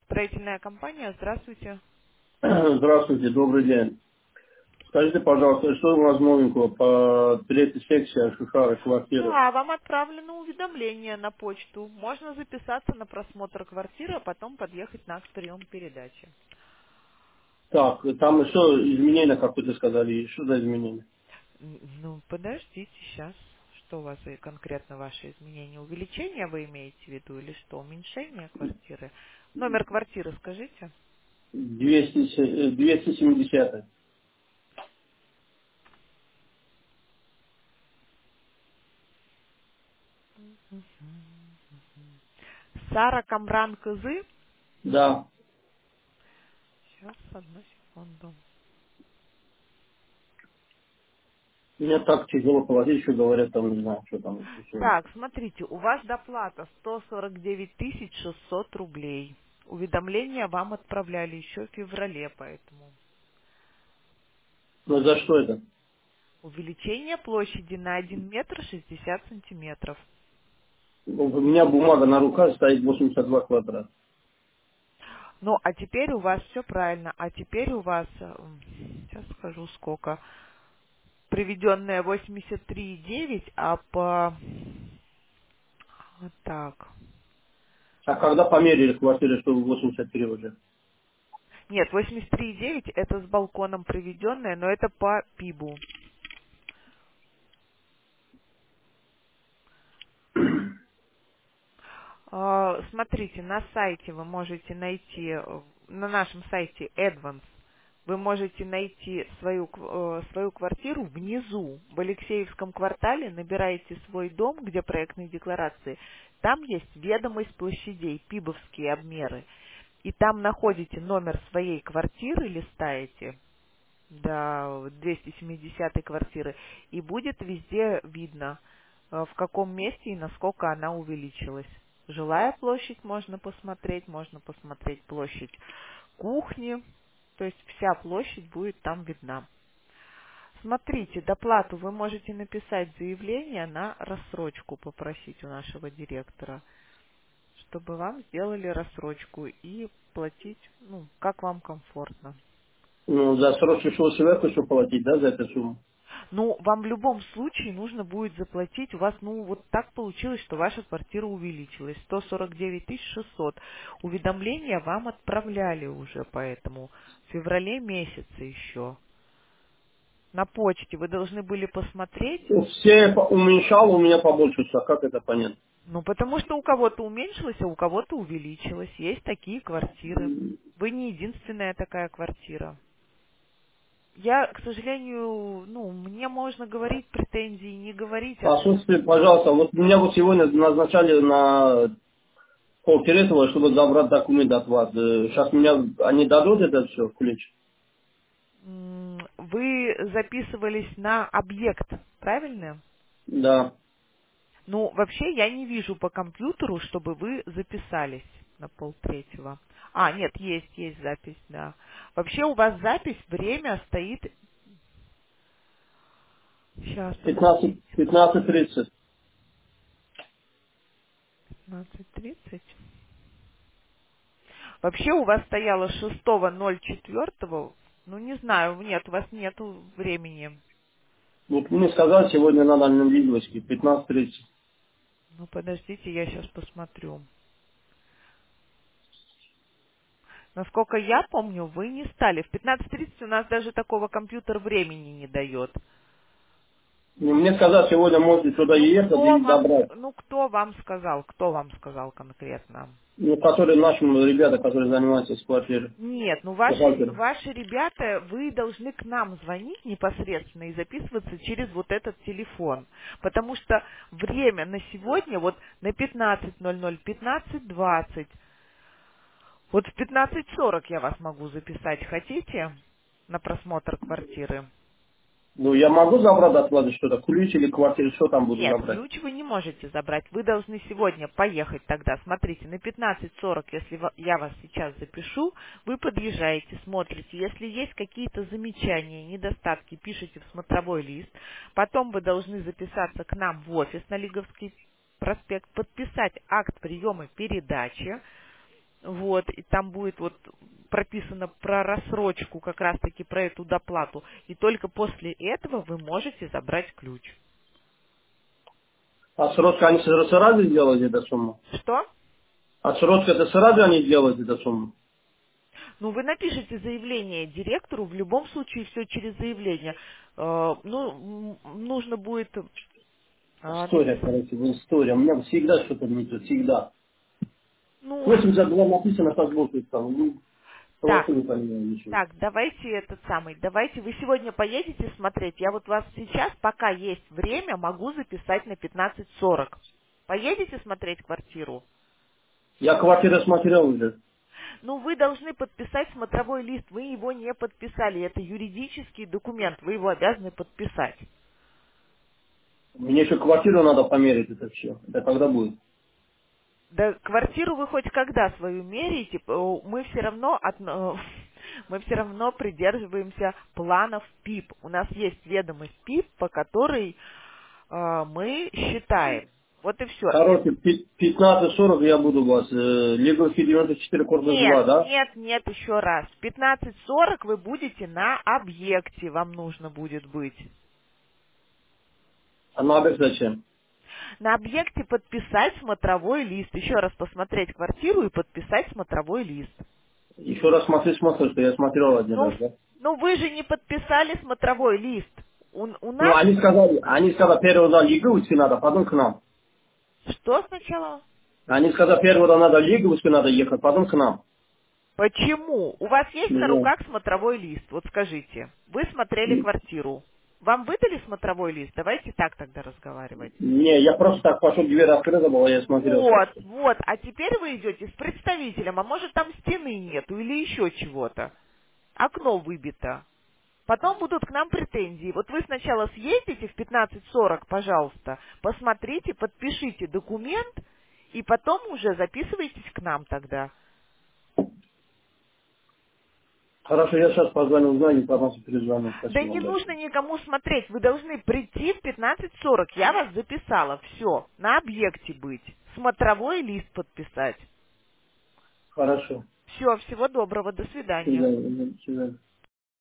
Строительная компания, здравствуйте. Здравствуйте, добрый день. Скажите, пожалуйста, что у вас новенького по третьей секции Ашихара квартиры? Да, вам отправлено уведомление на почту. Можно записаться на просмотр квартиры, а потом подъехать на акт приема передачи. Так, там еще изменения, как вы сказали, что за изменения? Ну, подождите сейчас. Что у вас и конкретно ваши изменения? Увеличение вы имеете в виду или что? Уменьшение квартиры? Номер квартиры скажите. 270. Сара Камран Кызы. Да. Сейчас, одну секунду. Мне так тяжело платить, что говорят, там, не знаю, что там еще. Так, смотрите, у вас доплата 149 600 рублей. Уведомления вам отправляли еще в феврале, поэтому. Ну, за что это? Увеличение площади на 1 метр 60 сантиметров. У меня бумага на руках стоит 82 квадрата. Ну, а теперь у вас все правильно. А теперь у вас, сейчас скажу сколько, приведенная 83,9, а по... Вот так. А когда померили квартиры, что 83 уже? Нет, 83,9 это с балконом приведенная, но это по ПИБу. Смотрите, на сайте вы можете найти, на нашем сайте Advance, вы можете найти свою квартиру внизу, в Алексеевском квартале, набираете свой дом, где проектные декларации, там есть ведомость площадей, пибовские обмеры, и там находите номер своей квартиры, листаете до 270 квартиры, и будет везде видно, в каком месте и насколько она увеличилась. Жилая площадь можно посмотреть площадь кухни, то есть вся площадь будет там видна. Смотрите, доплату вы можете написать заявление на рассрочку, попросить у нашего директора, чтобы вам сделали рассрочку и платить, ну, как вам комфортно. Ну, за срочную сверху еще платить, да, за эту сумму? Ну, вам в любом случае нужно будет заплатить, у вас, ну, вот так получилось, что ваша квартира увеличилась, 149 600. Уведомления вам отправляли уже, поэтому в феврале месяце еще. На почте вы должны были посмотреть, Все уменьшал, у меня побольше, а как это понять? ну, потому что у кого-то уменьшилось, а у кого-то увеличилось. Есть такие квартиры. Вы не единственная такая квартира. Я, к сожалению, ну, мне можно говорить претензии, не говорить, а Послушайте, пожалуйста, вот меня вот сегодня назначали на полтретьего, чтобы забрать документ от вас. Сейчас меня, они дадут это все, ключ? Вы записывались на объект, правильно? Да. Ну, вообще я не вижу по компьютеру, чтобы вы записались на полтретьего. А, нет, есть запись, да. Вообще у вас запись, время стоит... Сейчас, подождите. 15:30. 15:30. Вообще у вас стояло 6.04. Ну, не знаю, нет, у вас нету времени. Вот мне сказали, сегодня надо на Вильвочке, 15:30. Ну, подождите, я сейчас посмотрю. Насколько я помню, вы не стали. В 15:30 у нас даже такого компьютер времени не дает. Ну, мне сказали, сегодня можете туда ехать и забрать. Кто вам сказал? Кто вам сказал конкретно? Ну, которые наши ребята, которые занимаются с квартирой. Нет, ну ваши, Бухгалтером. ваши ребята, вы должны к нам звонить непосредственно и записываться через вот этот телефон. Потому что время на сегодня, вот на 15:00, 15:20, вот в 15:40 я вас могу записать. Хотите на просмотр квартиры? Ну, я могу забрать от вас что-то, ключ или квартиру, что там буду Нет, забрать? ключ вы не можете забрать. Вы должны сегодня поехать тогда. Смотрите, на 15:40, если я вас сейчас запишу, вы подъезжаете, смотрите. Если есть какие-то замечания, недостатки, пишите в смотровой лист. Потом вы должны записаться к нам в офис на Лиговский проспект, подписать акт приема передачи. Вот, и там будет вот прописано про рассрочку, как раз-таки про эту доплату. И только после этого вы можете забрать ключ. Отсрочка они сразу сделают эту сумму? Что? Отсрочка это сразу они делают эту сумму? Ну, вы напишите заявление директору, в любом случае все через заявление. Нужно будет История, написать. короче, история. У меня всегда что-то не то, всегда. Ну, 82 написано, как будто там. Ну, так, вообще не понимаю ничего. так, давайте вы сегодня поедете смотреть. Я вот вас сейчас, пока есть время, могу записать на 15:40. Поедете смотреть квартиру? Я квартиру смотрел уже. Ну, вы должны подписать смотровой лист. Вы его не подписали. Это юридический документ. Вы его обязаны подписать. Мне еще квартиру надо померить это все. Это когда будет? Да, квартиру вы хоть когда свою меряете, мы все равно мы все равно придерживаемся планов ПИП. У нас есть ведомость ПИП, по которой мы считаем. Вот и все. Короче, 15:40 я буду у вас. Лиговский 94, корпус Нет, 2, да? нет, еще раз. В 15:40 вы будете на объекте, вам нужно будет быть. А на обед зачем? На объекте подписать смотровой лист. Еще раз посмотреть квартиру и подписать смотровой лист. Еще раз смотри, что я смотрел один Ну, раз, да? ну вы же не подписали смотровой лист. У Ну, нас они сказали, первого да, Лиговский надо, потом к нам. что сначала? Они сказали, первого надо Лиговский надо ехать, потом к нам. Почему? У вас есть Не на знаю. руках смотровой лист. Вот скажите. Вы смотрели квартиру. Вам выдали смотровой лист? Давайте так тогда разговаривать. Не, я просто так пошел, дверь открыта была, я смотрел Вот, просто. вот. А теперь вы идете с представителем, а может там стены нету или еще чего-то. Окно выбито. Потом будут к нам претензии. Вот вы сначала съездите в 15:40, пожалуйста, посмотрите, подпишите документ, и потом уже записывайтесь к нам тогда. Хорошо, я сейчас позвоню, узнаю, и потом перезвоню. Да Спасибо не вам нужно большое. никому смотреть, вы должны прийти в 15:40. Я вас записала, все, на объекте быть, смотровой лист подписать. Хорошо. Все, всего доброго, до До свидания. свидания. До свидания.